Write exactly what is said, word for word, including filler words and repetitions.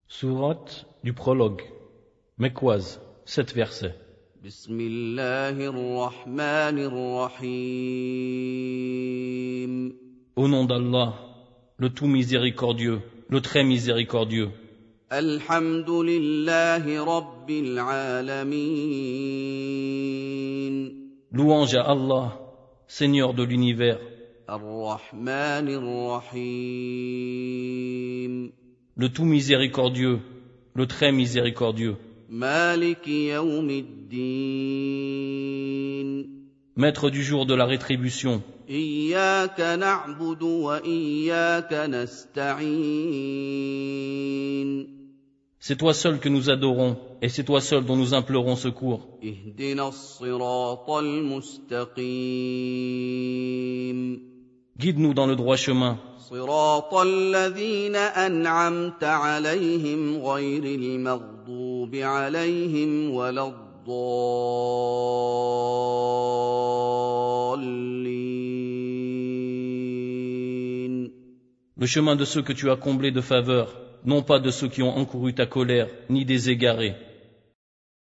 Sourate du prologue, Mecquoise, sept versets. Bismillahirrahmanirrahim. Au nom d'Allah, le tout miséricordieux, le très miséricordieux. Alhamdulillahi Rabbil Alamin. Louange à Allah, Seigneur de l'univers. Ar-Rahmanir Rahim. Le tout miséricordieux, le très miséricordieux. Maliki Yawmiddin. Maître du jour de la rétribution. Iyyaka na'budu wa iyyaka nasta'in. C'est toi seul que nous adorons, et c'est toi seul dont nous implorons secours. Ihdina as-siratal mustaqim. Guide-nous dans le droit chemin. Siratal ladhina an'amta alayhim ghayril maghdubi alayhim waladdallin. Le chemin de ceux que tu as comblés de faveur, non pas de ceux qui ont encouru ta colère, ni des égarés.